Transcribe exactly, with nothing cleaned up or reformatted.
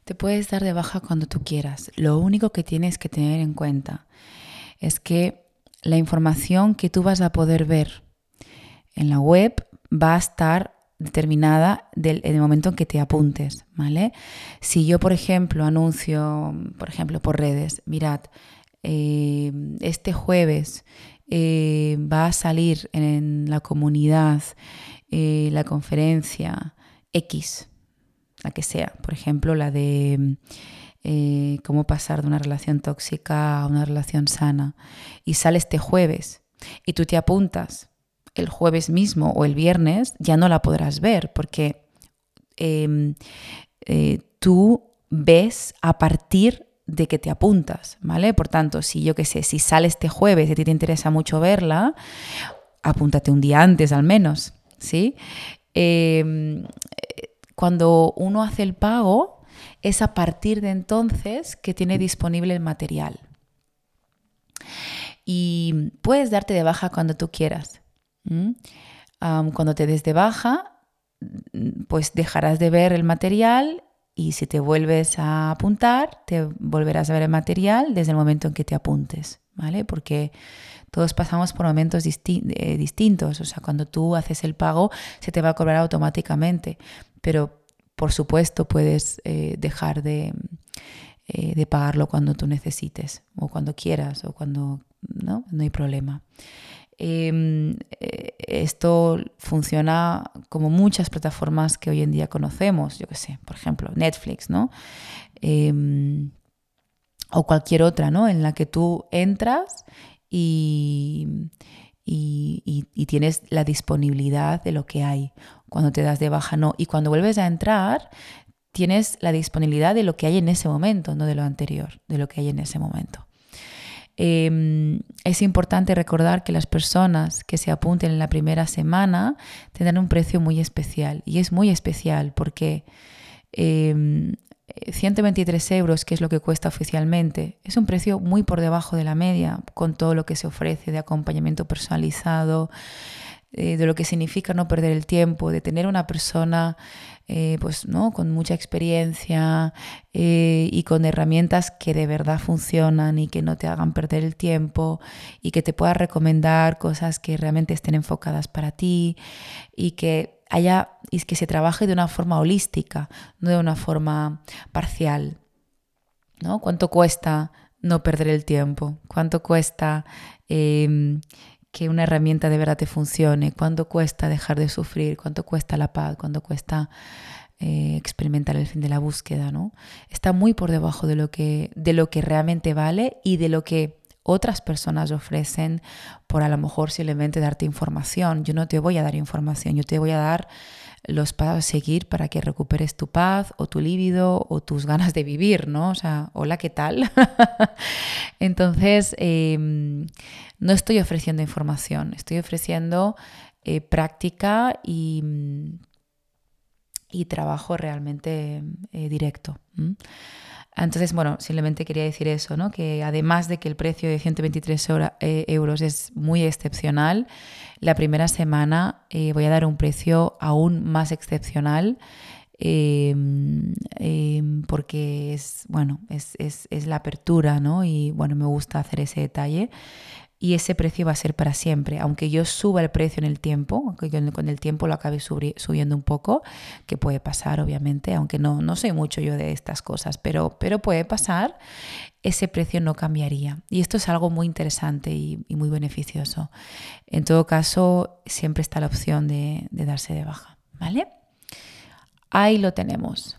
Te puedes dar de baja cuando tú quieras. Lo único que tienes que tener en cuenta es que la información que tú vas a poder ver en la web va a estar determinada del, en el momento en que te apuntes, ¿vale? Si yo, por ejemplo, anuncio, por ejemplo, por redes, mirad, eh, este jueves eh, va a salir en la comunidad eh, la conferencia X, la que sea, por ejemplo, la de eh, cómo pasar de una relación tóxica a una relación sana, y sale este jueves y tú te apuntas el jueves mismo o el viernes, ya no la podrás ver porque eh, eh, tú ves a partir de que te apuntas, ¿vale? Por tanto, si yo qué sé, si sale este jueves y a ti te interesa mucho verla, apúntate un día antes al menos, ¿sí? Eh, cuando uno hace el pago, es a partir de entonces que tiene disponible el material. Y puedes darte de baja cuando tú quieras. ¿Mm? Um, cuando te des de baja, pues dejarás de ver el material y si te vuelves a apuntar, te volverás a ver el material desde el momento en que te apuntes, ¿vale? Porque todos pasamos por momentos disti- eh, distintos. O sea, cuando tú haces el pago, se te va a cobrar automáticamente. Pero, por supuesto, puedes eh, dejar de, eh, de pagarlo cuando tú necesites o cuando quieras o cuando no, no hay problema. Eh, esto funciona como muchas plataformas que hoy en día conocemos, yo qué sé, por ejemplo, Netflix, ¿no? Eh, o cualquier otra, ¿no? En la que tú entras y, y, y, y tienes la disponibilidad de lo que hay. Cuando te das de baja, no. Y cuando vuelves a entrar, tienes la disponibilidad de lo que hay en ese momento, no de lo anterior, de lo que hay en ese momento. Eh, es importante recordar que las personas que se apunten en la primera semana tendrán un precio muy especial. Y es muy especial porque eh, ciento veintitrés euros, que es lo que cuesta oficialmente, es un precio muy por debajo de la media con todo lo que se ofrece de acompañamiento personalizado, eh, de lo que significa no perder el tiempo, de tener una persona eh, pues, ¿no? con mucha experiencia eh, y con herramientas que de verdad funcionan y que no te hagan perder el tiempo y que te pueda recomendar cosas que realmente estén enfocadas para ti y que haya y que se trabaje de una forma holística, no de una forma parcial, ¿no? ¿Cuánto cuesta no perder el tiempo? ¿Cuánto cuesta eh, que una herramienta de verdad te funcione? ¿Cuánto cuesta dejar de sufrir? ¿Cuánto cuesta la paz? ¿Cuánto cuesta eh, experimentar el fin de la búsqueda, ¿no? Está muy por debajo de lo que, de lo que realmente vale y de lo que otras personas ofrecen por a lo mejor simplemente darte información. Yo no te voy a dar información, yo te voy a dar los pasos a seguir para que recuperes tu paz o tu líbido o tus ganas de vivir, ¿no? O sea, hola, ¿qué tal? Entonces, eh, no estoy ofreciendo información, estoy ofreciendo eh, práctica y, y trabajo realmente eh, directo. ¿Mm? Entonces, bueno, simplemente quería decir eso, ¿no? Que además de que el precio de ciento veintitrés euros es muy excepcional, la primera semana eh, voy a dar un precio aún más excepcional eh, eh, porque es, bueno, es, es, es la apertura, ¿no? Y bueno, me gusta hacer ese detalle. Y ese precio va a ser para siempre, aunque yo suba el precio en el tiempo, aunque yo con el tiempo lo acabe subiendo un poco, que puede pasar obviamente, aunque no, no sé mucho yo de estas cosas, pero, pero puede pasar, ese precio no cambiaría. Y esto es algo muy interesante y, y muy beneficioso. En todo caso, siempre está la opción de, de darse de baja, ¿vale? Ahí lo tenemos.